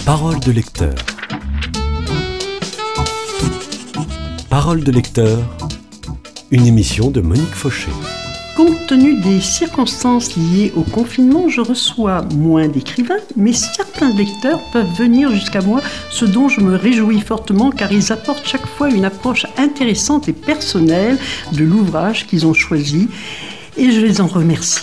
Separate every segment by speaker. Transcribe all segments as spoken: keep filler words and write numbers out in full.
Speaker 1: Parole de lecteur. Parole de lecteur, une émission de Monique Fauché.
Speaker 2: Compte tenu des circonstances liées au confinement, je reçois moins d'écrivains, mais certains lecteurs peuvent venir jusqu'à moi, ce dont je me réjouis fortement car ils apportent chaque fois une approche intéressante et personnelle de l'ouvrage qu'ils ont choisi et je les en remercie.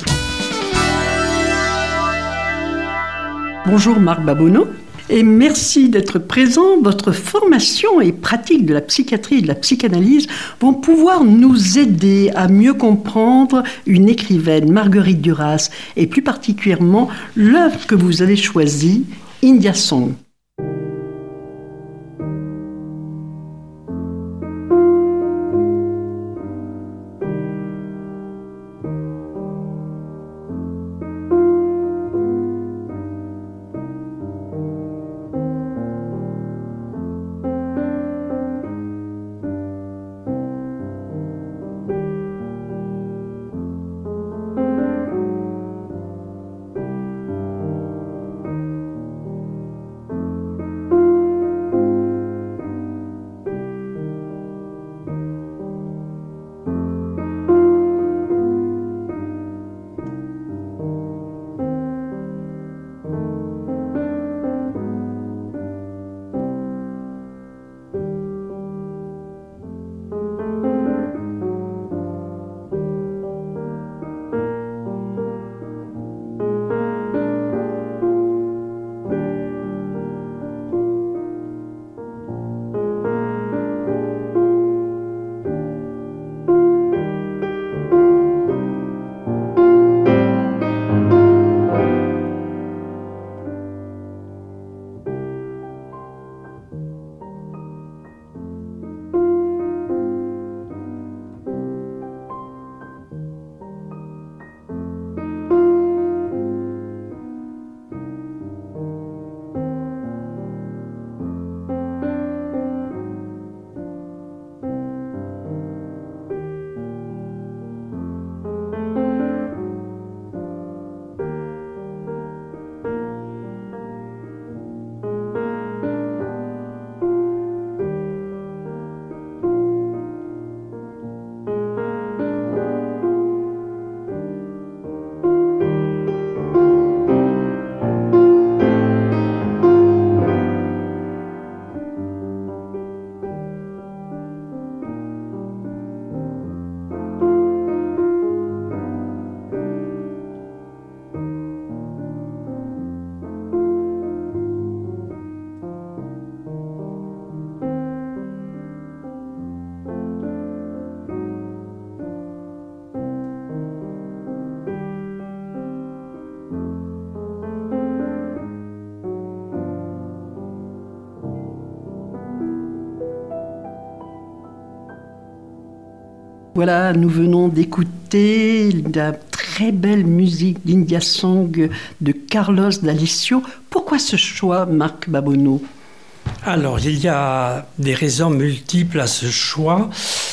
Speaker 2: Bonjour Marc Babonneau. Et merci d'être présent. Votre formation et pratique de la psychiatrie et de la psychanalyse vont pouvoir nous aider à mieux comprendre une écrivaine, Marguerite Duras, et plus particulièrement l'œuvre que vous avez choisie, India Song. Voilà, nous venons d'écouter la très belle musique d'India Song de Carlos D'Alessio. Pourquoi ce choix, Marc Babonneau ?
Speaker 3: Alors, il y a des raisons multiples à ce choix,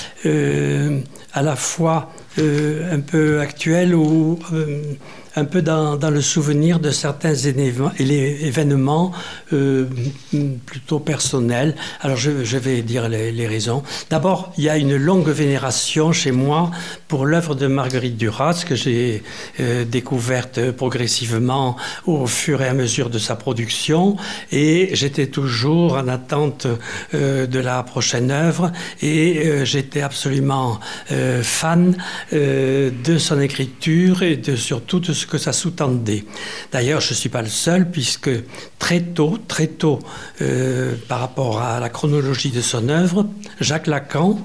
Speaker 3: euh, à la fois euh, un peu actuel ou euh, un peu dans, dans le souvenir de certains événements euh, plutôt personnels. Alors je, je vais dire les, les raisons. D'abord, il y a une longue vénération chez moi pour l'œuvre de Marguerite Duras que j'ai euh, découverte progressivement au fur et à mesure de sa production, et j'étais toujours en attente euh, de la prochaine œuvre, et euh, j'étais absolument euh, fan euh, de son écriture et de surtout de ce que ça sous-tendait. D'ailleurs, je ne suis pas le seul, puisque très tôt, très tôt, euh, par rapport à la chronologie de son œuvre, Jacques Lacan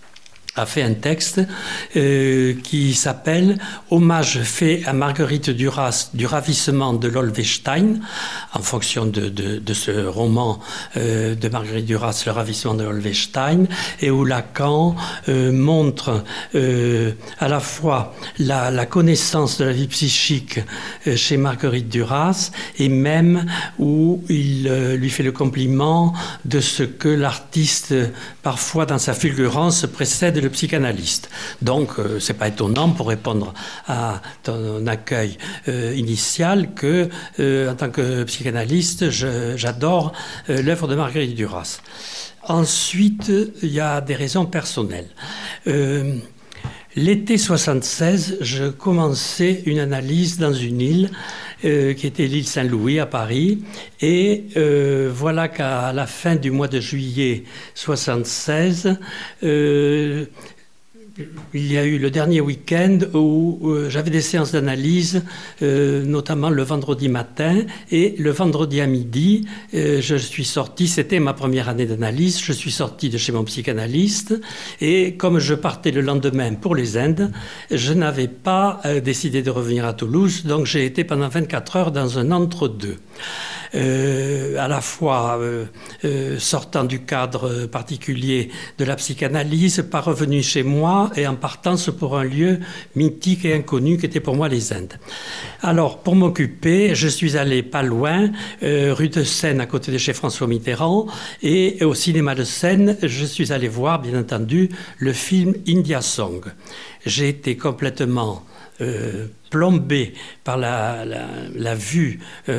Speaker 3: a fait un texte euh, qui s'appelle « Hommage fait à Marguerite Duras du ravissement de l'Olvestein », en fonction de, de, de ce roman euh, de Marguerite Duras, « Le ravissement de l'Olvestein », et où Lacan euh, montre euh, à la fois la, la connaissance de la vie psychique euh, chez Marguerite Duras, et même où il euh, lui fait le compliment de ce que l'artiste, parfois dans sa fulgurance, précède le psychanalyste. Donc, euh, c'est pas étonnant pour répondre à ton accueil euh, initial que, euh, en tant que psychanalyste, je, j'adore euh, l'œuvre de Marguerite Duras. Ensuite, il y a des raisons personnelles. Euh, L'été soixante-seize, je commençais une analyse dans une île euh, qui était l'île Saint-Louis à Paris. Et euh, voilà qu'à la fin du mois de juillet soixante-seize, euh, il y a eu le dernier week-end où euh, j'avais des séances d'analyse, euh, notamment le vendredi matin. Et le vendredi à midi, euh, je suis sorti, c'était ma première année d'analyse, je suis sorti de chez mon psychanalyste. Et comme je partais le lendemain pour les Indes, je n'avais pas euh, décidé de revenir à Toulouse. Donc j'ai été pendant vingt-quatre heures dans un entre-deux. Euh, à la fois euh, euh, sortant du cadre particulier de la psychanalyse, pas revenu chez moi et en partance pour un lieu mythique et inconnu qui était pour moi les Indes. Alors, pour m'occuper, je suis allé pas loin, euh, rue de Seine, à côté de chez François Mitterrand, et au cinéma de Seine, je suis allé voir, bien entendu, le film India Song. J'ai été complètement euh, plombé par la, la, la vue,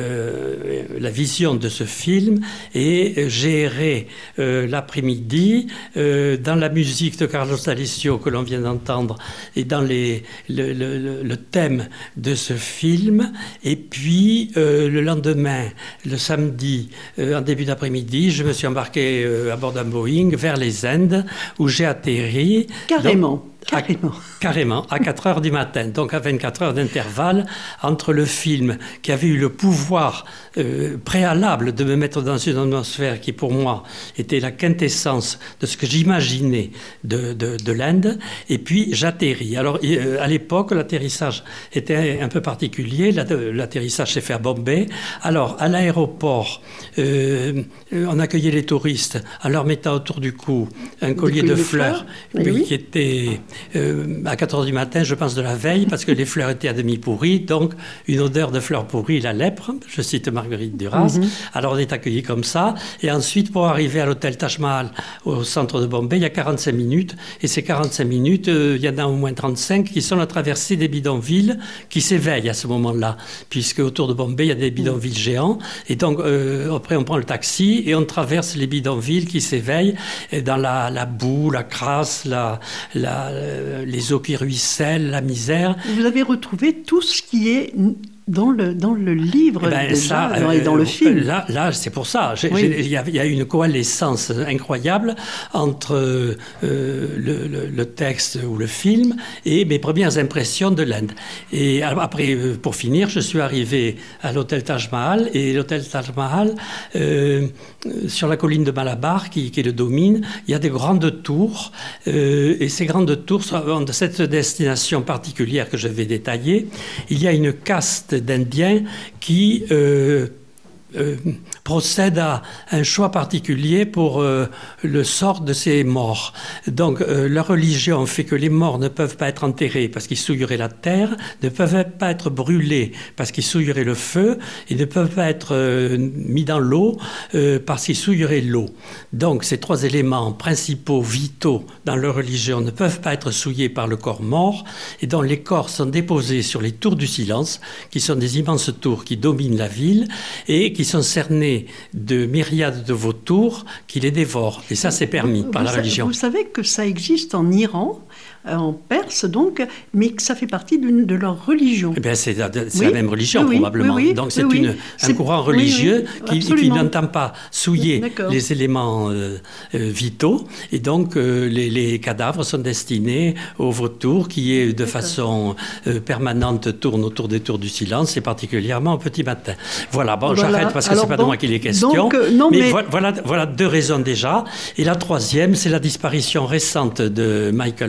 Speaker 3: euh, la vision de ce film, et j'ai erré euh, l'après-midi euh, dans la musique de Carlos D'Alessio que l'on vient d'entendre et dans les, le, le, le thème de ce film. Et puis euh, le lendemain, le samedi, euh, en début d'après-midi, je me suis embarqué euh, à bord d'un Boeing vers les Indes où j'ai atterri.
Speaker 2: Carrément.
Speaker 3: Donc,
Speaker 2: Carrément.
Speaker 3: À, carrément, à quatre heures du matin, donc à vingt-quatre heures d'intervalle entre le film qui avait eu le pouvoir euh, préalable de me mettre dans une atmosphère qui pour moi était la quintessence de ce que j'imaginais de, de, de l'Inde, et puis j'atterris. Alors euh, à l'époque, l'atterrissage était un peu particulier, l'atterrissage s'est fait à Bombay. Alors à l'aéroport, euh, on accueillait les touristes en leur mettant autour du cou un collier de, de fleurs, fleurs oui. qui était... Euh, à quatre heures du matin, je pense de la veille, parce que les fleurs étaient à demi pourries, donc une odeur de fleurs pourries, la lèpre, je cite Marguerite Duras. Mm-hmm. Alors on est accueillis comme ça, et ensuite pour arriver à l'hôtel Taj Mahal au centre de Bombay, il y a quarante-cinq minutes, et ces quarante-cinq minutes, euh, il y en a au moins trente-cinq qui sont la traversée des bidonvilles qui s'éveillent à ce moment-là, puisque autour de Bombay, il y a des bidonvilles géants, et donc euh, après on prend le taxi et on traverse les bidonvilles qui s'éveillent dans la, la boue, la crasse, la... la les eaux qui ruissellent, la misère.
Speaker 2: Vous avez retrouvé tout ce qui est dans le, dans le livre
Speaker 3: eh ben,
Speaker 2: déjà,
Speaker 3: ça,
Speaker 2: dans, et dans
Speaker 3: euh,
Speaker 2: le film.
Speaker 3: Là, là c'est pour ça. Il
Speaker 2: oui.
Speaker 3: y, y a une coalescence incroyable entre euh, le, le, le texte ou le film et mes premières impressions de l'Inde. Et après, pour finir, je suis arrivé à l'hôtel Taj Mahal, et l'hôtel Taj Mahal, euh, sur la colline de Malabar, qui, qui le domine, il y a des grandes tours, euh, et ces grandes tours ont de cette destination particulière que je vais détailler. Il y a une caste d'Indiens qui euh, euh, procèdent à un choix particulier pour euh, le sort de ces morts. Donc euh, la religion fait que les morts ne peuvent pas être enterrés parce qu'ils souilleraient la terre, ne peuvent pas être brûlés parce qu'ils souilleraient le feu, et ne peuvent pas être euh, mis dans l'eau euh, parce qu'ils souilleraient l'eau. Donc ces trois éléments principaux, vitaux dans leur religion ne peuvent pas être souillés par le corps mort, et donc les corps sont déposés sur les tours du silence, qui sont des immenses tours qui dominent la ville et qui sont cernés de myriades de vautours qui les dévorent. Et ça, c'est permis par
Speaker 2: vous
Speaker 3: la
Speaker 2: sa-
Speaker 3: religion.
Speaker 2: Vous savez que ça existe en Iran, euh, en Perse donc, mais que ça fait partie d'une de leur religion.
Speaker 3: Eh bien, c'est la, c'est
Speaker 2: Oui,
Speaker 3: la même religion,
Speaker 2: oui, oui,
Speaker 3: probablement.
Speaker 2: oui, oui,
Speaker 3: Donc, c'est
Speaker 2: oui,
Speaker 3: une,
Speaker 2: oui.
Speaker 3: un
Speaker 2: C'est-
Speaker 3: courant
Speaker 2: oui, oui,
Speaker 3: religieux qui, qui
Speaker 2: absolument.
Speaker 3: n'entend pas souiller
Speaker 2: D'accord.
Speaker 3: les éléments euh, euh, vitaux. Et donc, euh, les, les cadavres sont destinés aux vautours qui, de
Speaker 2: D'accord.
Speaker 3: façon euh, permanente, tournent autour des tours du silence, et particulièrement au petit matin. Voilà, bon,
Speaker 2: Voilà.
Speaker 3: j'arrête parce que
Speaker 2: Alors,
Speaker 3: c'est pas
Speaker 2: bon,
Speaker 3: de moi qu'il est question.
Speaker 2: donc, euh, non,
Speaker 3: mais
Speaker 2: mais-
Speaker 3: voilà, voilà, voilà deux raisons déjà. Et la troisième, c'est la disparition récente de Michael Lonsdale,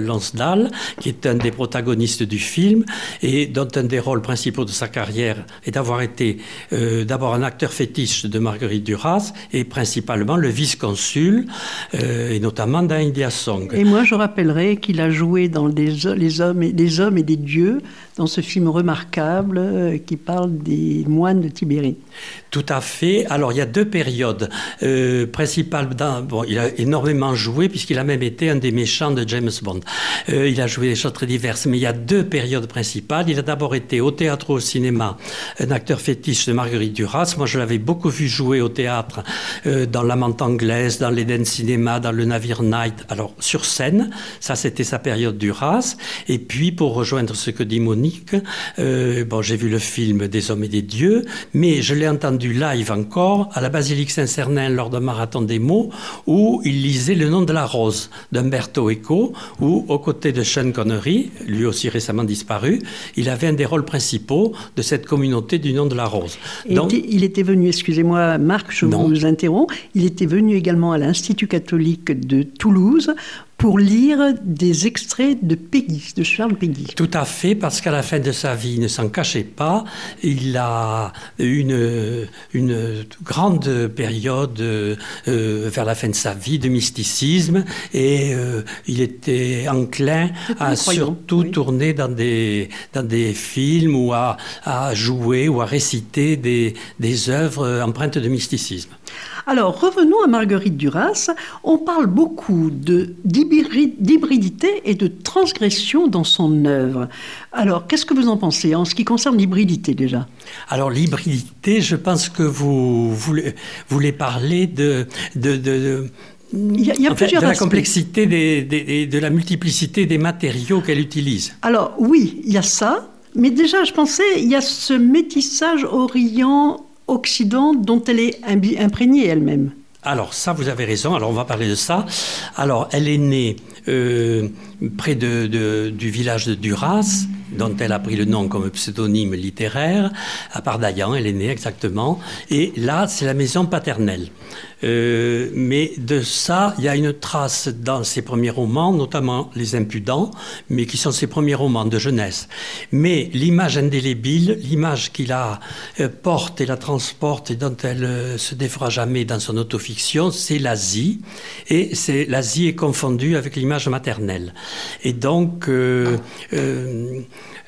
Speaker 3: Lassalle, qui est un des protagonistes du film et dont un des rôles principaux de sa carrière est d'avoir été euh, d'abord un acteur fétiche de Marguerite Duras et principalement le vice-consul, euh, et notamment dans India Song.
Speaker 2: Et moi, je rappellerai qu'il a joué dans des, les, hommes et, des hommes et des dieux, dans ce film remarquable euh, qui parle des moines de Tibérie.
Speaker 3: Tout à fait. Alors, il y a deux périodes euh, principales. Dans, bon, il a énormément joué, puisqu'il a même été un des méchants de James Bond. Euh, il a joué des choses très diverses, mais il y a deux périodes principales. Il a d'abord été au théâtre ou au cinéma un acteur fétiche de Marguerite Duras. Moi, je l'avais beaucoup vu jouer au théâtre, euh, dans L'Amante anglaise, dans l'Eden Cinéma, dans Le Navire Night. Alors, sur scène, ça, c'était sa période Duras. Et puis, pour rejoindre ce que dit Monique, euh, bon, j'ai vu le film Des hommes et des dieux, mais je l'ai entendu live encore à la Basilique Saint-Cernin lors d'un marathon des mots où il lisait Le nom de la rose d'Umberto Eco, où aux côtés de Sean Connery, lui aussi récemment disparu, il avait un des rôles principaux de cette communauté du nom de la rose.
Speaker 2: Et Donc, il était venu, excusez-moi Marc, je non. vous interromps, il était venu également à l'Institut catholique de Toulouse pour lire des extraits de Peggy, de Charles Peggy.
Speaker 3: Tout à fait, parce qu'à la fin de sa vie, il ne s'en cachait pas. Il a une, une grande période euh, vers la fin de sa vie de mysticisme et euh, il était enclin à surtout oui. tourner dans des, dans des films ou à, à jouer ou à réciter des, des œuvres empreintes de mysticisme.
Speaker 2: Alors, revenons à Marguerite Duras. On parle beaucoup de, d'hybridité et de transgression dans son œuvre. Alors, qu'est-ce que vous en pensez en ce qui concerne l'hybridité déjà ?
Speaker 3: Alors, l'hybridité, je pense que vous voulez, voulez parler de... de, de, de
Speaker 2: Il y a, il y a
Speaker 3: enfin,
Speaker 2: plusieurs
Speaker 3: de la
Speaker 2: aspects.
Speaker 3: complexité, des, des, de la multiplicité des matériaux qu'elle utilise.
Speaker 2: Alors, oui, il y a ça. Mais déjà, je pensais, il y a ce métissage Orient Occident dont elle est imprégnée elle-même.
Speaker 3: Alors ça, vous avez raison. Alors on va parler de ça. Alors elle est née euh, près de, de, du village de Duras, dont elle a pris le nom comme pseudonyme littéraire, à Pardaillan, elle est née exactement. Et là, c'est la maison paternelle. Euh, mais de ça, il y a une trace dans ses premiers romans, notamment Les Impudents, mais qui sont ses premiers romans de jeunesse. Mais l'image indélébile, l'image qu'il la euh, porte et la transporte et dont elle euh, se défera jamais dans son autofiction, c'est l'Asie. Et c'est, l'Asie est confondue avec l'image maternelle. Et donc... Euh, euh,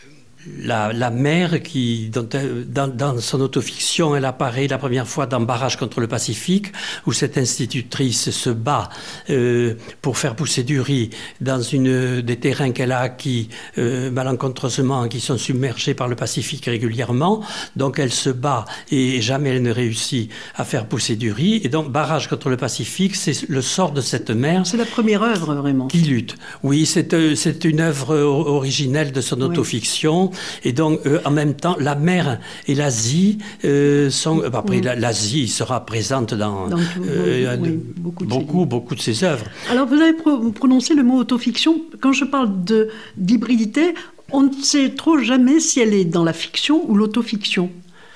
Speaker 3: La, la mère qui, dans, dans, dans son autofiction, elle apparaît la première fois dans Barrage contre le Pacifique, où cette institutrice se bat euh, pour faire pousser du riz dans une, des terrains qu'elle a acquis euh, malencontreusement, qui sont submergés par le Pacifique régulièrement. Donc elle se bat et jamais elle ne réussit à faire pousser du riz. Et donc Barrage contre le Pacifique, c'est le sort de cette mère.
Speaker 2: C'est la première œuvre, vraiment.
Speaker 3: Qui lutte. Oui, c'est, c'est une œuvre originelle de son autofiction. Oui. Et donc, euh, en même temps, la mer et l'Asie euh, sont... Euh, après, oui. l'Asie sera présente dans, dans tout, euh, oui, beaucoup, de beaucoup, beaucoup de ses œuvres.
Speaker 2: Alors, vous avez pro- prononcé le mot autofiction. Quand je parle de, d'hybridité, on ne sait trop jamais si elle est dans la fiction ou l'autofiction.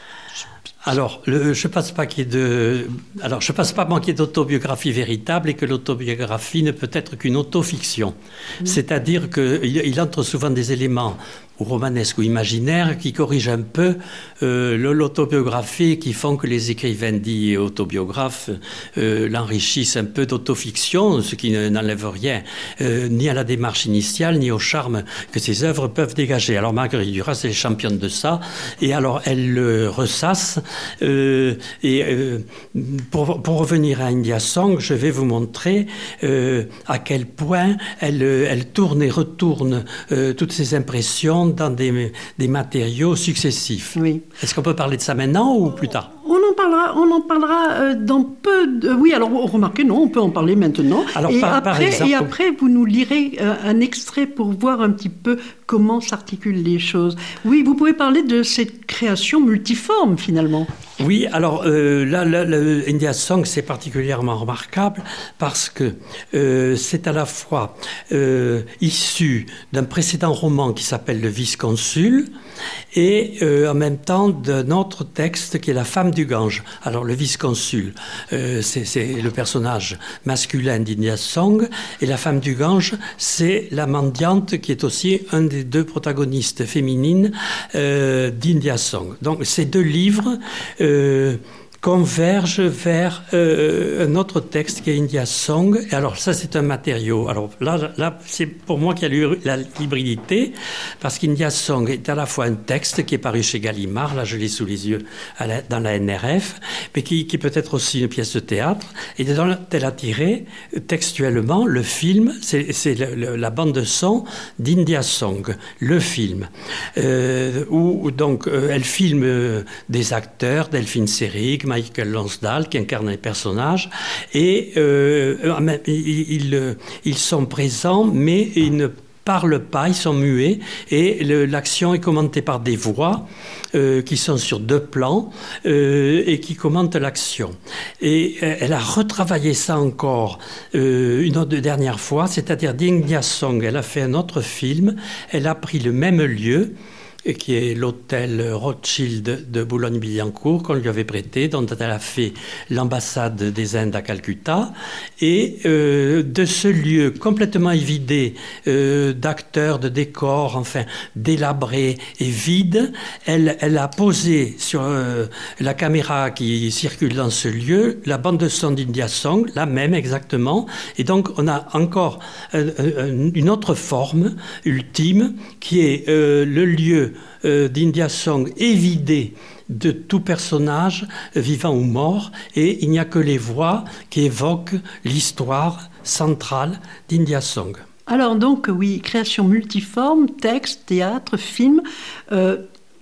Speaker 3: Alors, le, je ne pense pas qu'il y ait de... Alors, je ne pense pas qu'il y ait d'autobiographie véritable et que l'autobiographie ne peut être qu'une autofiction. Mmh. C'est-à-dire qu'il il entre souvent des éléments ou romanesques ou imaginaires qui corrigent un peu euh, l'autobiographie, qui font que les écrivains dits autobiographes euh, l'enrichissent un peu d'autofiction, ce qui n'enlève rien, euh, ni à la démarche initiale, ni au charme que ces œuvres peuvent dégager. Alors Marguerite Duras est championne de ça, et alors elle le ressasse. Euh, et euh, pour, pour revenir à India Song, je vais vous montrer euh, à quel point elle, elle tourne et retourne euh, toutes ces impressions dans des, des matériaux successifs. Oui. Est-ce qu'on peut parler de ça maintenant ou plus tard ?
Speaker 2: On en parlera, on en parlera euh, dans peu de... Oui, alors remarquez, non, on peut en parler maintenant.
Speaker 3: Alors,
Speaker 2: et,
Speaker 3: par,
Speaker 2: après,
Speaker 3: par exemple...
Speaker 2: et après, vous nous lirez euh, un extrait pour voir un petit peu comment s'articulent les choses. Oui, vous pouvez parler de cette création multiforme, finalement.
Speaker 3: Oui, alors euh, là, là, le India Song, c'est particulièrement remarquable parce que euh, c'est à la fois euh, issu d'un précédent roman qui s'appelle Le Vice-Consul et euh, en même temps d'un autre texte qui est La femme du Gange. Alors le Vice-Consul, euh, c'est, c'est le personnage masculin d'India Song et la femme du Gange, c'est la mendiante qui est aussi un des deux protagonistes féminines euh, d'India Song. Donc ces deux livres euh, convergent vers euh, un autre texte qui est India Song. Et alors ça, c'est un matériau. Alors là, là c'est pour moi qu'il y a la hybridité, parce qu'India Song est à la fois un texte qui est paru chez Gallimard, là je l'ai sous les yeux à la, dans la N R F, mais qui, qui peut être aussi une pièce de théâtre, et dont elle a tiré textuellement le film, c'est, c'est le, le, la bande de son d'India Song, le film, euh, où donc euh, elle filme euh, des acteurs, Delphine Seyrig, Michael Lonsdale, qui incarne les personnages, et euh, ils, ils, ils sont présents, mais ils ne parlent pas, ils sont muets, et le, l'action est commentée par des voix euh, qui sont sur deux plans euh, et qui commentent l'action. Et euh, elle a retravaillé ça encore euh, une autre dernière fois, c'est-à-dire d'India Song. Elle a fait un autre film, elle a pris le même lieu, qui est l'hôtel Rothschild de Boulogne-Billancourt qu'on lui avait prêté, dont elle a fait l'ambassade des Indes à Calcutta. Et euh, de ce lieu complètement évidé euh, d'acteurs, de décors, enfin délabré et vide, elle, elle a posé sur euh, la caméra qui circule dans ce lieu la bande de son d'India Song, la même exactement. Et donc on a encore euh, une autre forme ultime qui est euh, le lieu Euh, d'India Song est vidé de tout personnage, euh, vivant ou mort, et il n'y a que les voix qui évoquent l'histoire centrale d'India Song.
Speaker 2: Alors donc, oui, création multiforme, texte, théâtre, film, euh,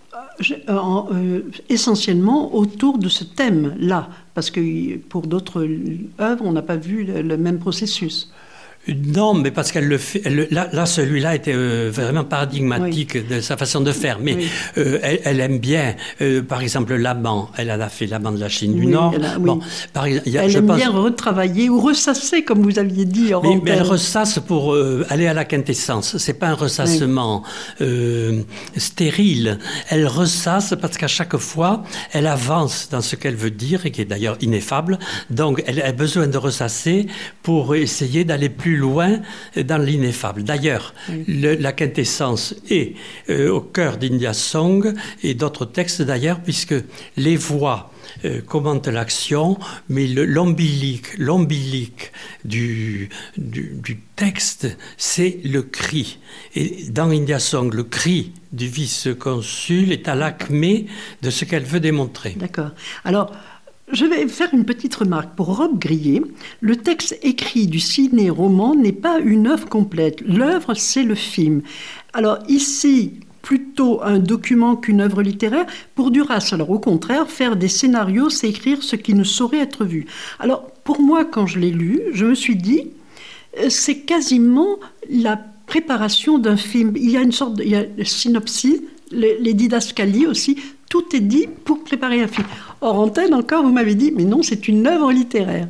Speaker 2: euh, euh, essentiellement autour de ce thème-là, parce que pour d'autres œuvres, on n'a pas vu le, le même processus.
Speaker 3: Non, mais parce qu'elle le fait. Elle, là, là, celui-là était euh, vraiment paradigmatique oui. de sa façon de faire. Mais oui. euh, elle, elle aime bien, euh, par exemple, l'amant. Elle a fait l'amant de la Chine oui, du Nord.
Speaker 2: Elle, a, oui.
Speaker 3: bon, par, y a,
Speaker 2: elle
Speaker 3: je
Speaker 2: aime
Speaker 3: pense...
Speaker 2: bien retravailler ou ressasser, comme vous aviez dit. En
Speaker 3: mais, mais elle ressasse pour euh, aller à la quintessence. C'est pas un ressassement oui. euh, stérile. Elle ressasse parce qu'à chaque fois, elle avance dans ce qu'elle veut dire et qui est d'ailleurs ineffable. Donc, elle a besoin de ressasser pour essayer d'aller plus loin dans l'ineffable. D'ailleurs, oui. le, la quintessence est euh, au cœur d'India Song et d'autres textes d'ailleurs, puisque les voix euh, commentent l'action, mais le, l'ombilique, l'ombilique du, du, du texte, c'est le cri. Et dans India Song, le cri du vice-consul est à l'acmé de ce qu'elle veut démontrer.
Speaker 2: D'accord. Alors, je vais faire une petite remarque. Pour Rob Grillet, le texte écrit du ciné-roman n'est pas une œuvre complète. L'œuvre, c'est le film. Alors ici, plutôt un document qu'une œuvre littéraire. Pour Duras, alors au contraire, faire des scénarios, c'est écrire ce qui ne saurait être vu. Alors pour moi, quand je l'ai lu, je me suis dit, c'est quasiment la préparation d'un film. Il y a une sorte de il y a le synopsis, les, les didascalies aussi. Tout est dit pour préparer un film. Hors antenne encore, vous m'avez dit, mais non, c'est une œuvre littéraire.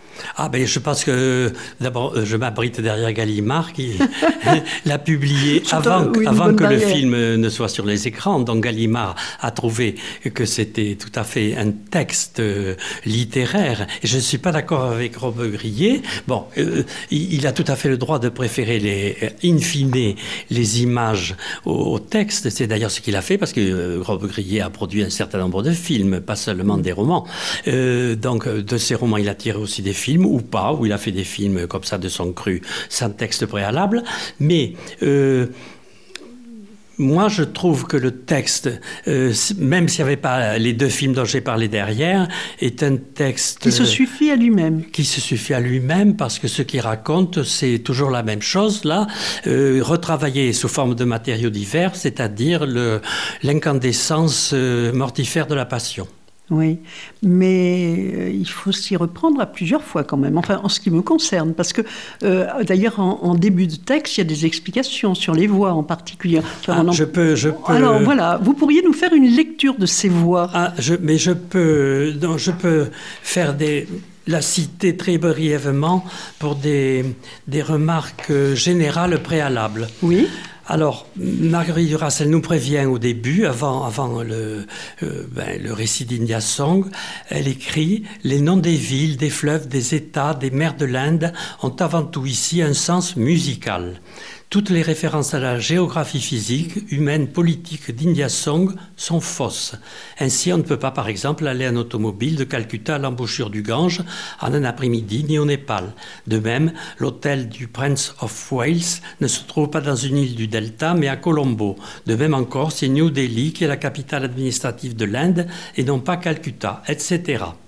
Speaker 3: Ah ben je pense que d'abord je m'abrite derrière Gallimard qui l'a publié avant, oui, avant que barrière. Le film ne soit sur les écrans. Donc Gallimard a trouvé que c'était tout à fait un texte littéraire. Et je ne suis pas d'accord avec Rob Grillet. Bon, euh, il, il a tout à fait le droit de préférer les in fine les images au, au texte. C'est d'ailleurs ce qu'il a fait parce que euh, Rob Grillet a produit un certain nombre de films, pas seulement des romans. Euh, donc de ces romans, il a tiré aussi des films ou pas, où il a fait des films comme ça de son cru, sans texte préalable. Mais euh, moi, je trouve que le texte, euh, même s'il n'y avait pas les deux films dont j'ai parlé derrière, est un texte...
Speaker 2: Qui se suffit à lui-même.
Speaker 3: Qui se suffit à lui-même, parce que ce qu'il raconte, c'est toujours la même chose, là, euh, retravaillé sous forme de matériaux divers, c'est-à-dire le, l'incandescence euh, mortifère de la passion.
Speaker 2: Oui, mais euh, il faut s'y reprendre à plusieurs fois quand même, enfin en ce qui me concerne, parce que euh, d'ailleurs en, en début de texte, il y a des explications sur les voix en particulier. Enfin,
Speaker 3: ah,
Speaker 2: en...
Speaker 3: je peux, je peux...
Speaker 2: Alors voilà, vous pourriez nous faire une lecture de ces voix.
Speaker 3: Ah, je, mais je peux, non, je peux faire des... la citer très brièvement pour des, des remarques générales préalables.
Speaker 2: Oui.
Speaker 3: Alors, Marguerite Duras, elle nous prévient au début, avant, avant le, euh, ben, le récit d'India Song, elle écrit « Les noms des villes, des fleuves, des États, des mers de l'Inde ont avant tout ici un sens musical. Toutes les références à la géographie physique, humaine, politique d'India Song sont fausses. Ainsi, on ne peut pas, par exemple, aller en automobile de Calcutta à l'embouchure du Gange en un après-midi, ni au Népal. De même, l'hôtel du Prince of Wales ne se trouve pas dans une île du Delta, mais à Colombo. De même encore, c'est New Delhi qui est la capitale administrative de l'Inde et non pas Calcutta, et cetera.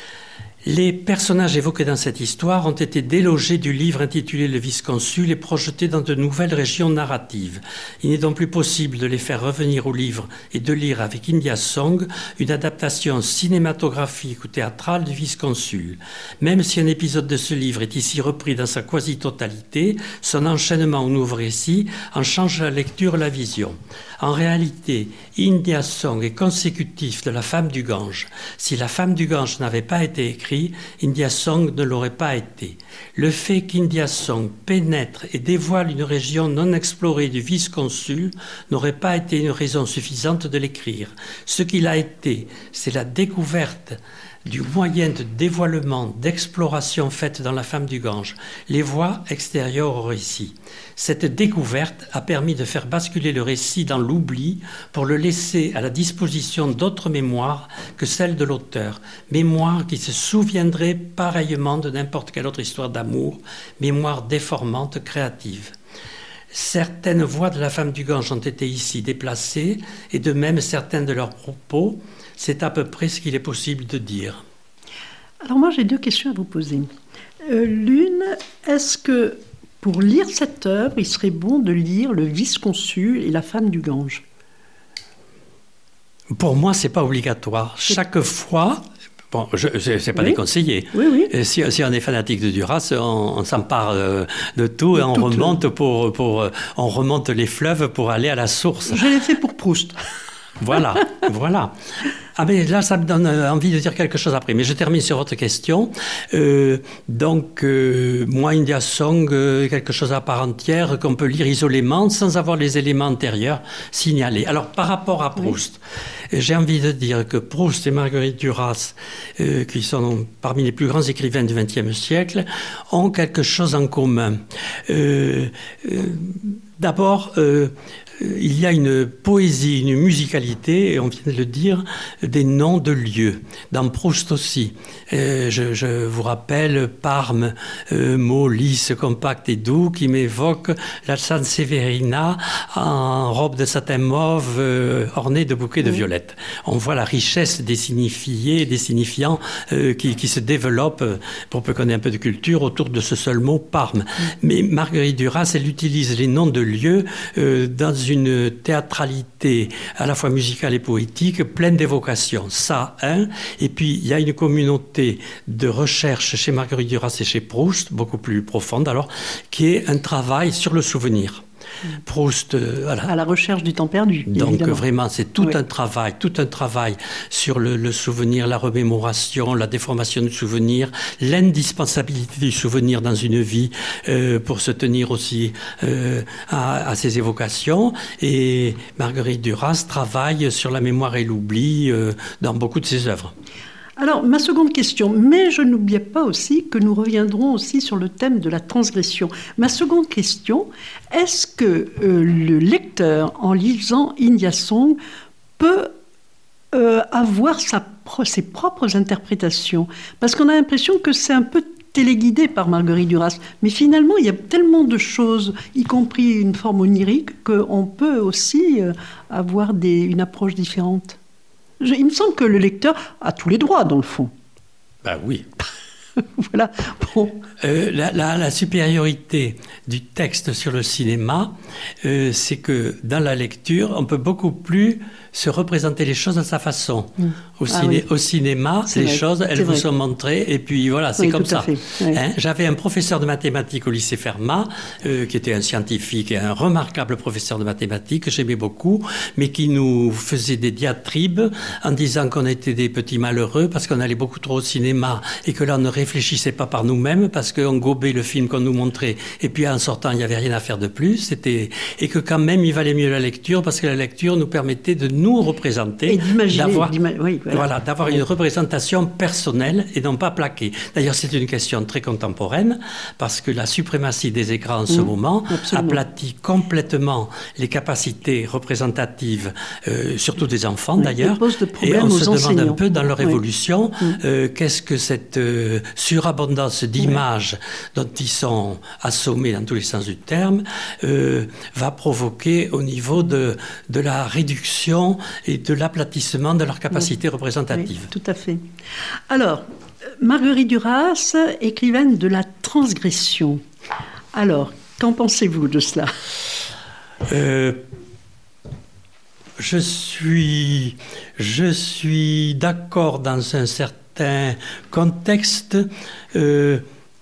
Speaker 3: Les personnages évoqués dans cette histoire ont été délogés du livre intitulé « Le vice-consul » et projetés dans de nouvelles régions narratives. Il n'est donc plus possible de les faire revenir au livre et de lire avec India Song une adaptation cinématographique ou théâtrale du vice-consul. Même si un épisode de ce livre est ici repris dans sa quasi-totalité, son enchaînement au nouveau récit en change la lecture et la vision. En réalité, India Song est consécutif de La Femme du Gange. Si La Femme du Gange n'avait pas été écrite, India Song ne l'aurait pas été. Le fait qu'India Song pénètre et dévoile une région non explorée du vice-consul n'aurait pas été une raison suffisante de l'écrire. Ce qu'il a été, c'est la découverte du moyen de dévoilement, d'exploration faite dans La Femme du Gange, les voies extérieures au récit. Cette découverte a permis de faire basculer le récit dans l'oubli pour le laisser à la disposition d'autres mémoires que celle de l'auteur, mémoires qui se souviendraient pareillement de n'importe quelle autre histoire d'amour, mémoires déformantes, créatives. Certaines voix de La Femme du Gange ont été ici déplacées, et de même certains de leurs propos. C'est à peu près ce qu'il est possible de dire.
Speaker 2: Alors moi, j'ai deux questions à vous poser. Euh, l'une, est-ce que pour lire cette œuvre, il serait bon de lire Le Vice-consul et La Femme du Gange?
Speaker 3: Pour moi, ce n'est pas obligatoire. Chaque fois... Bon, je n'est pas
Speaker 2: oui.
Speaker 3: déconseillé.
Speaker 2: Oui, oui.
Speaker 3: Si, si on est fanatique de Duras, on, on s'empare de, de tout de et on remonte, pour, pour, on remonte les fleuves pour aller à la source.
Speaker 2: Je l'ai fait pour Proust.
Speaker 3: Voilà, voilà. Ah mais là, ça me donne envie de dire quelque chose après. Mais je termine sur votre question. Euh, donc, euh, moi, India Song est quelque chose à part entière qu'on peut lire isolément sans avoir les éléments antérieurs signalés. Alors, par rapport à Proust, oui. j'ai envie de dire que Proust et Marguerite Duras, euh, qui sont parmi les plus grands écrivains du vingtième siècle, ont quelque chose en commun. Euh, euh, d'abord... Euh, il y a une poésie, une musicalité, et on vient de le dire, des noms de lieux. Dans Proust aussi, euh, je, je vous rappelle Parme, euh, mot lisse, compact et doux, qui m'évoque la San Severina en robe de satin mauve euh, ornée de bouquets de mmh. violettes. On voit la richesse des signifiés, des signifiants euh, qui, qui se développent, pour peu qu'on ait un peu de culture, autour de ce seul mot Parme. Mmh. Mais Marguerite Duras, elle utilise les noms de lieux euh, dans une théâtralité à la fois musicale et poétique, pleine d'évocations. Ça, hein. Et puis, il y a une communauté de recherche chez Marguerite Duras et chez Proust, beaucoup plus profonde alors, qui est un travail sur le souvenir. Proust, euh, voilà.
Speaker 2: À la recherche du temps perdu.
Speaker 3: Donc
Speaker 2: évidemment.
Speaker 3: Vraiment, c'est tout
Speaker 2: oui.
Speaker 3: un travail, tout un travail sur le, le souvenir, la remémoration, la déformation du souvenir, l'indispensabilité du souvenir dans une vie euh, pour se tenir aussi euh, à, à ces évocations. Et Marguerite Duras travaille sur la mémoire et l'oubli euh, dans beaucoup de ses œuvres.
Speaker 2: Alors, ma seconde question, mais je n'oubliais pas aussi que nous reviendrons aussi sur le thème de la transgression. Ma seconde question, est-ce que euh, le lecteur, en lisant India Song, peut euh, avoir sa, ses propres interprétations? Parce qu'on a l'impression que c'est un peu téléguidé par Marguerite Duras. Mais finalement, il y a tellement de choses, y compris une forme onirique, qu'on peut aussi euh, avoir des, une approche différente. Je, il me semble que le lecteur a tous les droits, dans le fond.
Speaker 3: Ben oui.
Speaker 2: Voilà. Bon.
Speaker 3: Euh, la, la, la supériorité du texte sur le cinéma, euh, c'est que dans la lecture, on peut beaucoup plus se représenter les choses à sa façon. Mmh. Au,
Speaker 2: ah,
Speaker 3: ciné-
Speaker 2: oui.
Speaker 3: au cinéma,
Speaker 2: c'est
Speaker 3: les
Speaker 2: vrai.
Speaker 3: choses, elles
Speaker 2: c'est
Speaker 3: vous
Speaker 2: vrai.
Speaker 3: sont montrées, et puis voilà, c'est
Speaker 2: oui,
Speaker 3: comme
Speaker 2: tout
Speaker 3: ça.
Speaker 2: À fait. Oui.
Speaker 3: Hein, j'avais un professeur de mathématiques au lycée Fermat, euh, qui était un scientifique et un remarquable professeur de mathématiques, que j'aimais beaucoup, mais qui nous faisait des diatribes en disant qu'on était des petits malheureux parce qu'on allait beaucoup trop au cinéma et que là, on ne réfléchissait pas par nous-mêmes parce qu'on gobait le film qu'on nous montrait, et puis en sortant, il n'y avait rien à faire de plus. C'était... Et que quand même, il valait mieux la lecture parce que la lecture nous permettait de nous représenter,
Speaker 2: et d'imaginer,
Speaker 3: d'avoir,
Speaker 2: d'ima- oui, voilà.
Speaker 3: voilà, d'avoir
Speaker 2: oui.
Speaker 3: une représentation personnelle et non pas plaquée. D'ailleurs, c'est une question très contemporaine parce que la suprématie des écrans en ce
Speaker 2: Mmh,
Speaker 3: moment
Speaker 2: absolument.
Speaker 3: aplatit complètement les capacités représentatives, euh, surtout des enfants
Speaker 2: oui,
Speaker 3: d'ailleurs.
Speaker 2: Et pose de
Speaker 3: Et
Speaker 2: problème
Speaker 3: on
Speaker 2: aux
Speaker 3: se demande
Speaker 2: enseignants.
Speaker 3: un peu dans leur
Speaker 2: oui.
Speaker 3: évolution,
Speaker 2: Mmh.
Speaker 3: euh, qu'est-ce que cette euh, surabondance d'images dont ils sont assommés dans tous les sens du terme euh, va provoquer au niveau de, de la réduction et de l'aplatissement de leurs capacités
Speaker 2: oui.
Speaker 3: représentatives.
Speaker 2: Oui, tout à fait. Alors, Marguerite Duras, écrivaine de la transgression. Alors, qu'en pensez-vous de cela ?
Speaker 3: Euh, je suis, je suis d'accord dans un certain contexte euh,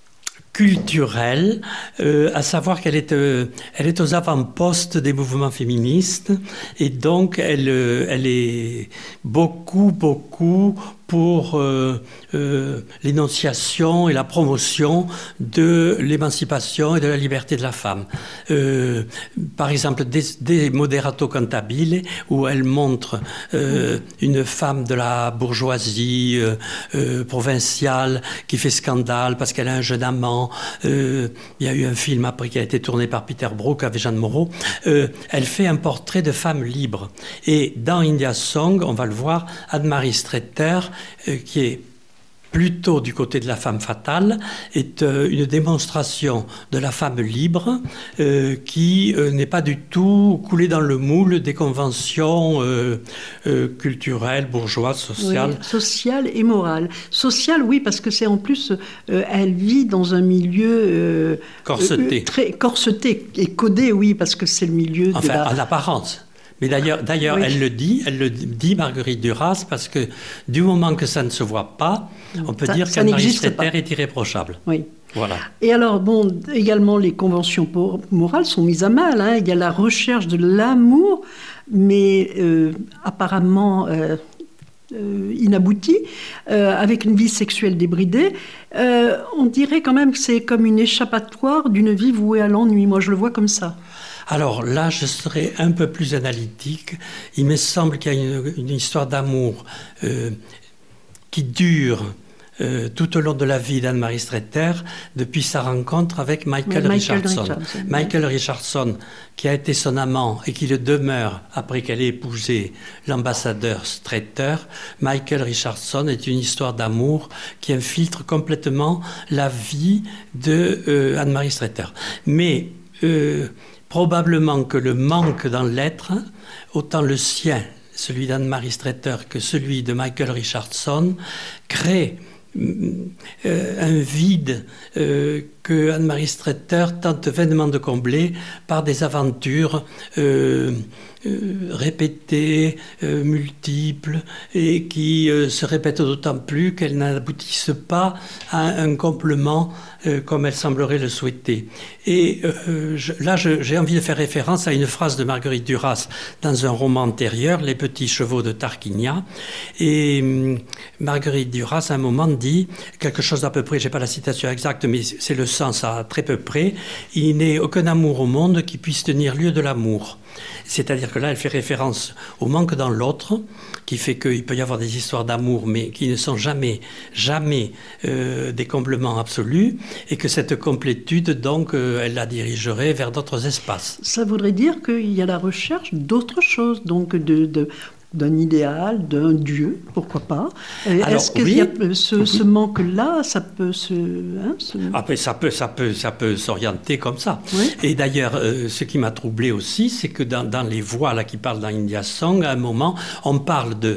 Speaker 3: culturel, euh, à savoir qu'elle est, euh, elle est aux avant-postes des mouvements féministes, et donc elle, euh, elle est beaucoup, beaucoup pour euh, euh, l'énonciation et la promotion de l'émancipation et de la liberté de la femme. Euh, par exemple, des, des Moderato Cantabile, où elle montre euh, une femme de la bourgeoisie euh, euh, provinciale qui fait scandale parce qu'elle a un jeune amant. Euh, il y a eu un film après qui a été tourné par Peter Brook avec Jeanne Moreau. Euh, elle fait un portrait de femme libre. Et dans India Song, on va le voir, Anne-Marie Streeter, euh, qui est plutôt du côté de la femme fatale, est euh, une démonstration de la femme libre euh, qui euh, n'est pas du tout coulée dans le moule des conventions euh, euh, culturelles, bourgeoises, sociales.
Speaker 2: Oui, sociale et morale. Sociale, oui, parce que c'est en plus, euh, elle vit dans un milieu euh,
Speaker 3: corseté.
Speaker 2: Euh, très corseté et codé, oui, parce que c'est le milieu
Speaker 3: enfin,
Speaker 2: de la...
Speaker 3: en apparence. Mais d'ailleurs, d'ailleurs
Speaker 2: oui.
Speaker 3: elle le dit, elle le dit, Marguerite Duras, parce que du moment que ça ne se voit pas, on peut
Speaker 2: ça,
Speaker 3: dire
Speaker 2: ça
Speaker 3: qu'Anne-Marie Streeter est irréprochable.
Speaker 2: Oui.
Speaker 3: Voilà.
Speaker 2: Et alors, bon, également, les conventions pour, morales sont mises à mal. Hein. Il y a la recherche de l'amour, mais euh, apparemment euh, euh, inaboutie, euh, avec une vie sexuelle débridée. Euh, on dirait quand même que c'est comme une échappatoire d'une vie vouée à l'ennui. Moi, je le vois comme ça.
Speaker 3: Alors là, je serais un peu plus analytique. Il me semble qu'il y a une, une histoire d'amour euh, qui dure euh, tout au long de la vie d'Anne-Marie Streeter depuis sa rencontre avec Michael,
Speaker 2: Michael
Speaker 3: Richardson.
Speaker 2: Richardson.
Speaker 3: Michael Richardson, qui a été son amant et qui le demeure après qu'elle ait épousé l'ambassadeur Streeter. Michael Richardson est une histoire d'amour qui infiltre complètement la vie de euh, Anne-Marie Streeter. Mais... Euh, Probablement que le manque dans l'être, autant le sien, celui d'Anne-Marie Streeter, que celui de Michael Richardson, crée euh, un vide euh, que Anne-Marie Streeter tente vainement de combler par des aventures euh, euh, répétées, euh, multiples, et qui euh, se répètent d'autant plus qu'elles n'aboutissent pas à un complément euh, comme elle semblerait le souhaiter. Et euh, je, là, je, j'ai envie de faire référence à une phrase de Marguerite Duras dans un roman antérieur, Les petits chevaux de Tarquinia. Et euh, Marguerite Duras, à un moment, dit quelque chose d'à peu près, je n'ai pas la citation exacte, mais c'est le sens à très peu près, il n'est aucun amour au monde qui puisse tenir lieu de l'amour. C'est-à-dire que là, elle fait référence au manque dans l'autre, qui fait qu'il peut y avoir des histoires d'amour, mais qui ne sont jamais, jamais euh, des comblements absolus, et que cette complétude, donc, euh, elle la dirigerait vers d'autres espaces.
Speaker 2: Ça voudrait dire qu'il y a la recherche d'autre chose, donc de... de... d'un idéal, d'un Dieu, pourquoi pas. Alors, Est-ce que
Speaker 3: oui.
Speaker 2: y a ce, ce manque-là, ça peut se... Hein, se...
Speaker 3: Après, ça peut, ça peut, ça peut s'orienter comme ça.
Speaker 2: Oui.
Speaker 3: Et d'ailleurs, euh, ce qui m'a troublé aussi, c'est que dans, dans les voix là, qui parlent dans India Song, à un moment, on parle de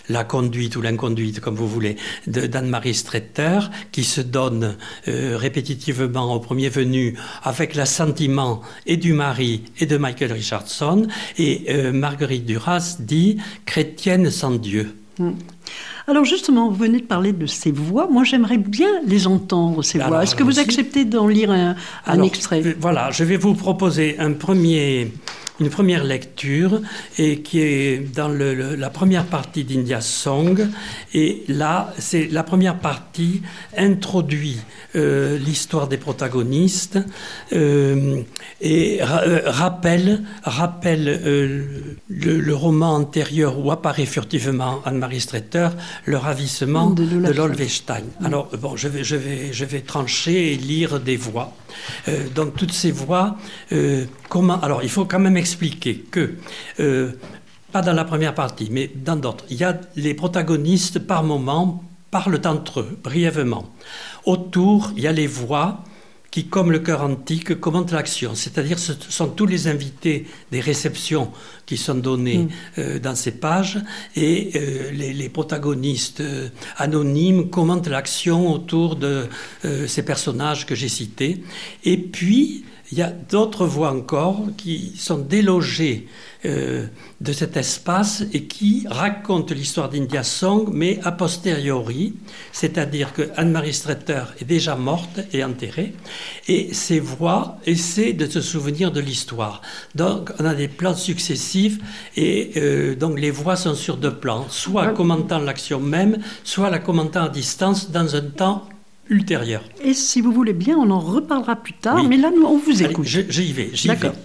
Speaker 3: la conduite ou l'inconduite, comme vous voulez, de, d'Anne-Marie Streeter, qui se donne euh, répétitivement au premier venu avec l'assentiment et du mari et de Michael Richardson. Et euh, Marguerite Duras dit « chrétienne sans Dieu ».
Speaker 2: Mmh. Alors justement, vous venez de parler de ces voix. Moi, j'aimerais bien les entendre, ces
Speaker 3: Alors,
Speaker 2: voix. Est-ce que vous
Speaker 3: aussi,
Speaker 2: acceptez d'en lire un, un
Speaker 3: alors,
Speaker 2: extrait?
Speaker 3: euh, Voilà, je vais vous proposer un premier... une première lecture et qui est dans le, le, la première partie d'India Song. Et là, c'est la première partie introduit euh, l'histoire des protagonistes euh, et ra rappelle, rappelle euh, le, le roman antérieur où apparaît furtivement Anne-Marie Streeter, le ravissement de Lolwestein. Mmh. Alors, bon, je vais, je, vais, je vais trancher et lire des voix. Euh, donc, toutes ces voix, euh, comment... Alors, il faut quand même expliquer que, euh, pas dans la première partie, mais dans d'autres, il y a les protagonistes, par moments, parlent entre eux, brièvement. Autour, il y a les voix qui, comme le chœur antique, commentent l'action. C'est-à-dire, ce sont tous les invités des réceptions qui sont donnés mmh. euh, dans ces pages, et euh, les, les protagonistes euh, anonymes commentent l'action autour de euh, ces personnages que j'ai cités. Et puis, il y a d'autres voix encore qui sont délogées euh, de cet espace et qui racontent l'histoire d'India Song, mais a posteriori, c'est-à-dire que Anne-Marie Streeter est déjà morte et enterrée, et ces voix essaient de se souvenir de l'histoire. Donc, on a des plans successifs, et euh, donc les voix sont sur deux plans, soit commentant l'action même, soit la commentant à distance dans un temps ultérieur.
Speaker 2: Et si vous voulez bien, on en reparlera plus tard,
Speaker 3: oui.
Speaker 2: mais là, nous, on vous écoute.
Speaker 3: Allez, j'y vais, j'y vais.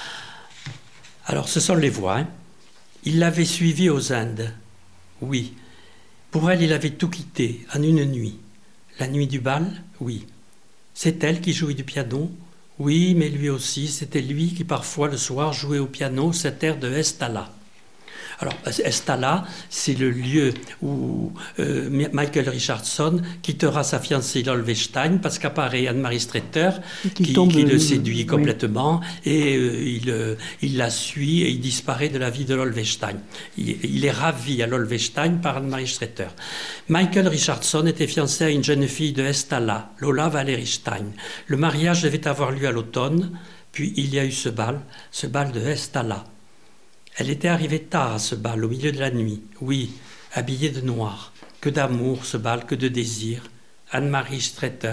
Speaker 3: Alors, ce sont les voix. Hein. Il l'avait suivie aux Indes. Oui. Pour elle, il avait tout quitté en une nuit. La nuit du bal, oui. C'est elle qui jouait du piano. Oui, mais lui aussi, c'était lui qui parfois le soir jouait au piano cet air de Estala. Alors, Estala, c'est le lieu où euh, Michael Richardson quittera sa fiancée Lolwestein parce qu'apparaît Anne-Marie Streeter qui, qui, tombe, qui le séduit oui. complètement et euh, il, euh, il la suit et il disparaît de la vie de Lolwestein. Il, il est ravi à Lolwestein par Anne-Marie Streeter. Michael Richardson était fiancé à une jeune fille de Estala, Lola Valerstein. Le mariage devait avoir lieu à l'automne, puis il y a eu ce bal, ce bal de Estala. Elle était arrivée tard à ce bal, au milieu de la nuit. Oui, habillée de noir. Que d'amour, ce bal, que de désir. Anne-Marie Streeter.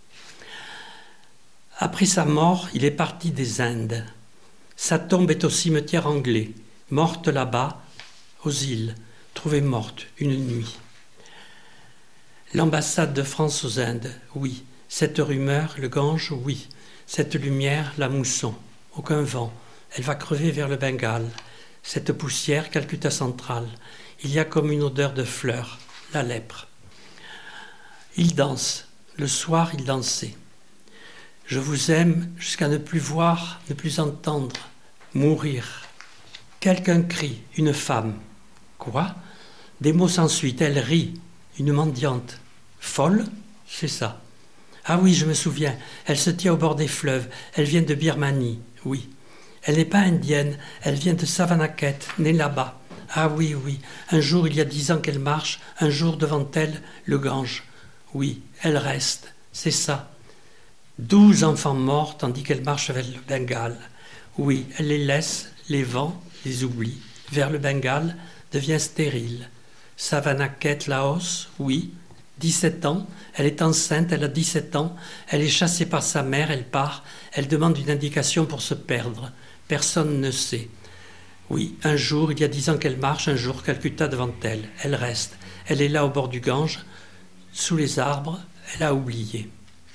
Speaker 3: Après sa mort, il est parti des Indes. Sa tombe est au cimetière anglais. Morte là-bas, aux îles. Trouvée morte, une nuit. L'ambassade de France aux Indes, oui. Cette rumeur, le Gange, oui. Cette lumière, la mousson. Aucun vent. Elle va crever vers le Bengale. Cette poussière, Calcutta centrale. Il y a comme une odeur de fleurs, la lèpre. Il danse. Le soir, il dansait. Je vous aime jusqu'à ne plus voir, ne plus entendre, mourir. Quelqu'un crie, une femme. Quoi? Des mots s'ensuivent, elle rit, une mendiante. Folle? C'est ça. Ah oui, je me souviens, elle se tient au bord des fleuves, elle vient de Birmanie, oui. Elle n'est pas indienne, elle vient de Savanaket, née là-bas. Ah oui, oui, un jour, il y a dix ans qu'elle marche, un jour devant elle, le Gange. Oui, elle reste, c'est ça. Douze enfants morts tandis qu'elle marche vers le Bengale. Oui, elle les laisse, les vents, les oublie. Vers le Bengale, devient stérile. Savanaket, Laos, oui, dix-sept ans, elle est enceinte, elle a dix-sept ans, elle est chassée par sa mère, elle part, elle demande une indication pour se perdre. Personne ne sait. Oui, un jour, il y a dix ans qu'elle marche, un jour, Calcutta devant elle. Elle reste. Elle est là au bord du Gange, sous les arbres, elle a oublié.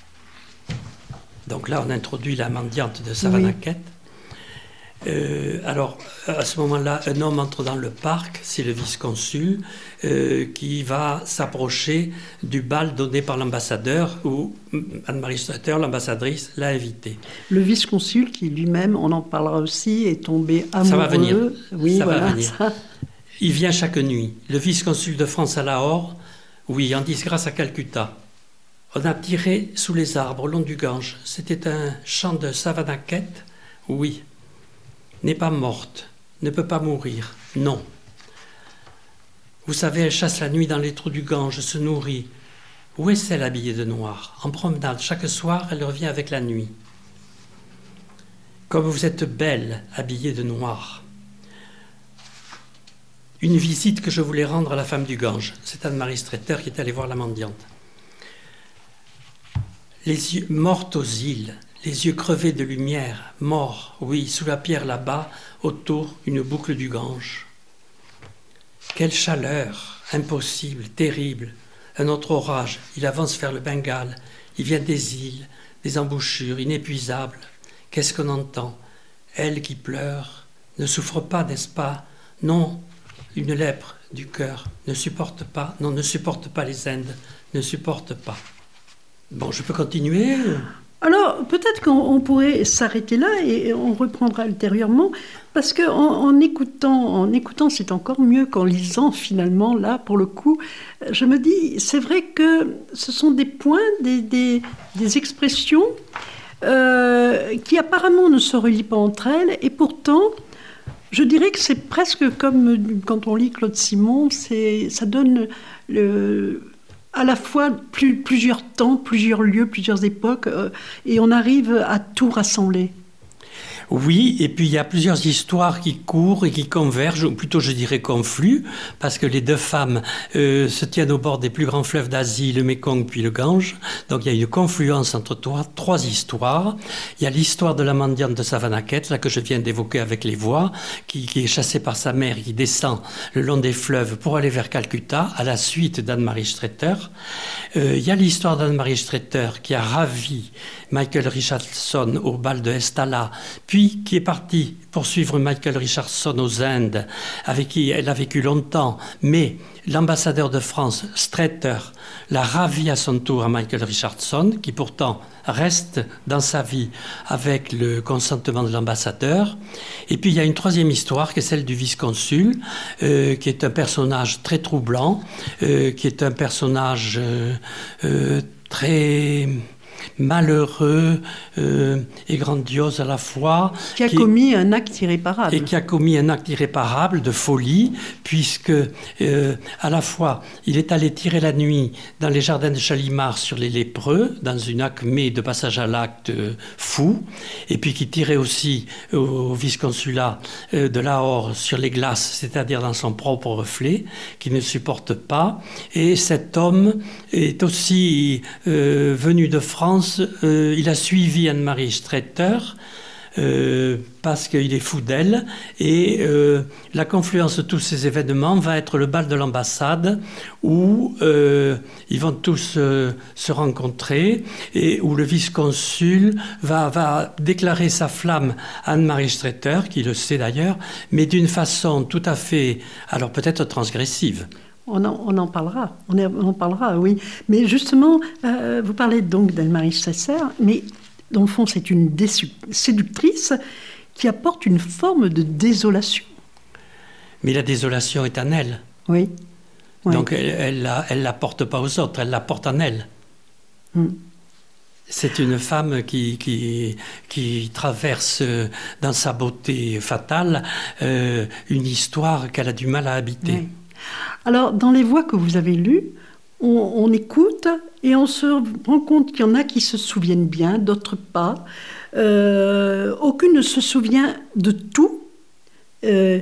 Speaker 3: Donc là, on introduit la mendiante de Savanaket. Oui. Euh, alors, à ce moment-là, un homme entre dans le parc, c'est le vice-consul, euh, qui va s'approcher du bal donné par l'ambassadeur, où Anne-Marie Streeter, l'ambassadrice, l'a invité.
Speaker 2: Le vice-consul, qui lui-même, on en parlera aussi, est tombé amoureux.
Speaker 3: Ça va venir.
Speaker 2: Oui,
Speaker 3: ça
Speaker 2: voilà,
Speaker 3: va venir.
Speaker 2: Ça.
Speaker 3: Il vient chaque nuit. Le vice-consul de France à Lahore, oui, en disgrâce à Calcutta. On a tiré sous les arbres, au long du Gange. C'était un chant de Savanaket, oui. N'est pas morte, ne peut pas mourir, non. Vous savez, elle chasse la nuit dans les trous du Gange, se nourrit. Où est celle habillée de noir? En promenade, chaque soir, elle revient avec la nuit. Comme vous êtes belle, habillée de noir. Une visite que je voulais rendre à la femme du Gange. C'est Anne-Marie Streeter qui est allée voir la mendiante. Les yeux mortes aux îles, les yeux crevés de lumière, morts, oui, sous la pierre là-bas, autour une boucle du Gange. Quelle chaleur, impossible, terrible. Un autre orage, il avance vers le Bengale, il vient des îles, des embouchures inépuisables. Qu'est-ce qu'on entend? Elle qui pleure, ne souffre pas, n'est-ce pas? Non, une lèpre du cœur, ne supporte pas, non, ne supporte pas les Indes, ne supporte pas. Bon, je peux continuer?
Speaker 2: Alors, peut-être qu'on pourrait s'arrêter là et on reprendra ultérieurement, parce qu'en en écoutant, en écoutant, c'est encore mieux qu'en lisant finalement, là, pour le coup, je me dis, c'est vrai que ce sont des points, des, des, des expressions euh, qui apparemment ne se relient pas entre elles, et pourtant, je dirais que c'est presque comme quand on lit Claude Simon, c'est, ça donne le... à la fois plus, plusieurs temps, plusieurs lieux, plusieurs époques, euh, et on arrive à tout rassembler.
Speaker 3: Oui, et puis il y a plusieurs histoires qui courent et qui convergent, ou plutôt je dirais confluent, parce que les deux femmes euh, se tiennent au bord des plus grands fleuves d'Asie, le Mékong puis le Gange. Donc il y a une confluence entre trois, trois histoires. Il y a l'histoire de la mendiante de Savanaket, là que je viens d'évoquer avec les voix, qui, qui est chassée par sa mère et qui descend le long des fleuves pour aller vers Calcutta, à la suite d'Anne-Marie Streeter. Euh, il y a l'histoire d'Anne-Marie Streeter qui a ravi Michael Richardson au bal de Estala, puis qui est parti poursuivre Michael Richardson aux Indes, avec qui elle a vécu longtemps, mais l'ambassadeur de France, Streeter, l'a ravi à son tour à Michael Richardson, qui pourtant reste dans sa vie avec le consentement de l'ambassadeur. Et puis il y a une troisième histoire qui est celle du vice-consul, euh, qui est un personnage très troublant, euh, qui est un personnage euh, euh, très... malheureux euh, et grandiose à la fois.
Speaker 2: Qui a qui, commis un acte irréparable.
Speaker 3: Et qui a commis un acte irréparable de folie, puisque euh, à la fois, il est allé tirer la nuit dans les jardins de Chalimard sur les lépreux, dans une acmé de passage à l'acte euh, fou, et puis qui tirait aussi au, au vice-consulat euh, de Lahore sur les glaces, c'est-à-dire dans son propre reflet, qui ne supporte pas. Et cet homme est aussi euh, venu de France. Euh, il a suivi Anne-Marie Streeter euh, parce qu'il est fou d'elle, et euh, la confluence de tous ces événements va être le bal de l'ambassade où euh, ils vont tous euh, se rencontrer et où le vice-consul va, va déclarer sa flamme à Anne-Marie Streeter, qui le sait d'ailleurs, mais d'une façon tout à fait, alors peut-être transgressive.
Speaker 2: On en, on en parlera, on, est, on en parlera, oui. Mais justement, euh, vous parlez donc d'Anne-Marie Streeter, mais dans le fond, c'est une désu- séductrice qui apporte une forme de désolation.
Speaker 3: Mais la désolation est en elle.
Speaker 2: Oui. oui.
Speaker 3: Donc elle ne la, elle la porte pas aux autres, elle la porte en elle. Mm. C'est une femme qui, qui, qui traverse dans sa beauté fatale euh, une histoire qu'elle a du mal à habiter. Oui.
Speaker 2: Alors, dans les voix que vous avez lues, on, on écoute et on se rend compte qu'il y en a qui se souviennent bien, d'autres pas. Euh, aucune ne se souvient de tout. Euh,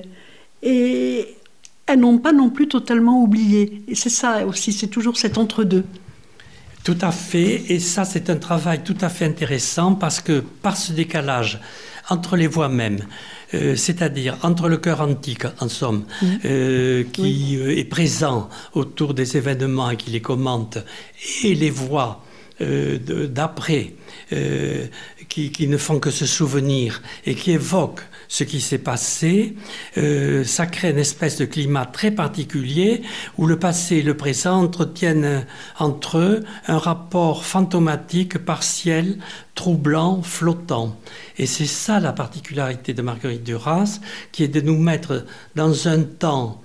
Speaker 2: et elles n'ont pas non plus totalement oublié. Et c'est ça aussi, c'est toujours cet entre-deux.
Speaker 3: Tout à fait. Et ça, c'est un travail tout à fait intéressant parce que par ce décalage entre les voix mêmes, Euh, c'est-à-dire entre le chœur antique, en somme, mmh. euh, qui oui. euh, est présent autour des événements et qui les commente, et les voix euh, de, d'après, euh, qui, qui ne font que se souvenir et qui évoquent ce qui s'est passé, euh, ça crée une espèce de climat très particulier où le passé et le présent entretiennent entre eux un rapport fantomatique, partiel, troublant, flottant. Et c'est ça la particularité de Marguerite Duras, qui est de nous mettre dans un temps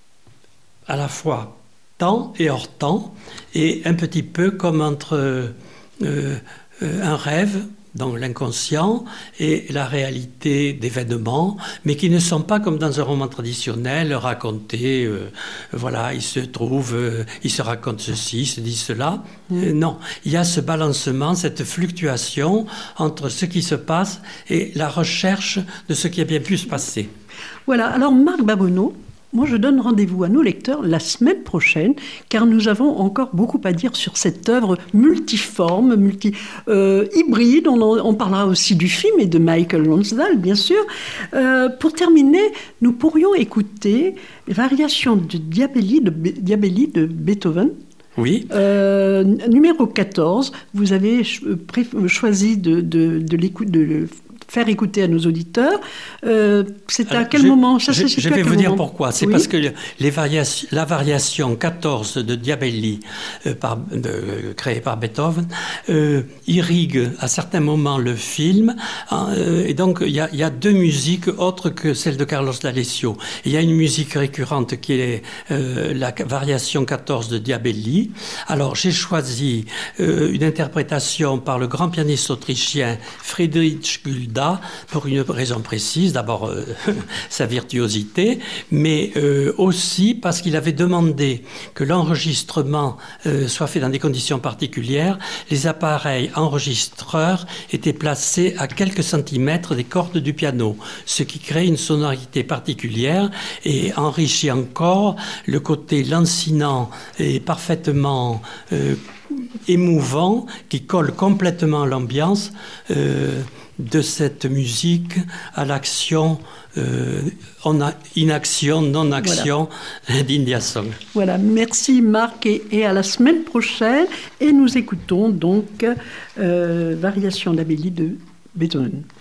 Speaker 3: à la fois temps et hors temps, et un petit peu comme entre euh, euh, un rêve donc l'inconscient et la réalité d'événements, mais qui ne sont pas comme dans un roman traditionnel racontés. Euh, voilà, il se trouve, euh, il se raconte ceci, il se dit cela. Mmh. Euh, non, il y a ce balancement, cette fluctuation entre ce qui se passe et la recherche de ce qui a bien pu se passer.
Speaker 2: Voilà, alors Marc Babonneau, moi je donne rendez-vous à nos lecteurs la semaine prochaine, car nous avons encore beaucoup à dire sur cette œuvre multiforme, multi, euh, hybride. On, en, on parlera aussi du film et de Michael Lonsdale, bien sûr. Euh, pour terminer, nous pourrions écouter les variations de Diabelli de, Diabelli de Beethoven.
Speaker 3: Oui.
Speaker 2: Euh, numéro quatorze, vous avez choisi de, de, de l'écoute de faire écouter à nos auditeurs. Euh, c'est à quel
Speaker 3: je,
Speaker 2: moment ça
Speaker 3: Je,
Speaker 2: se
Speaker 3: je vais vous
Speaker 2: moment
Speaker 3: dire pourquoi. C'est
Speaker 2: oui.
Speaker 3: parce que les variations, la variation quatorze de Diabelli, euh, par, euh, créée par Beethoven, euh, irrigue à certains moments le film. Hein, euh, et donc, il y, y a deux musiques autres que celle de Carlos D'Alessio. Il y a une musique récurrente qui est euh, la variation quatorze de Diabelli. Alors, j'ai choisi euh, une interprétation par le grand pianiste autrichien Friedrich Gulda, pour une raison précise, d'abord euh, sa virtuosité, mais euh, aussi parce qu'il avait demandé que l'enregistrement euh, soit fait dans des conditions particulières. Les appareils enregistreurs étaient placés à quelques centimètres des cordes du piano, ce qui crée une sonorité particulière et enrichit encore le côté lancinant et parfaitement euh, émouvant qui colle complètement à l'ambiance euh, de cette musique à l'action, euh, inaction, non-action voilà. d'India Song.
Speaker 2: Voilà, merci Marc et, et à la semaine prochaine. Et nous écoutons donc euh, Variation d'Amélie de Beethoven.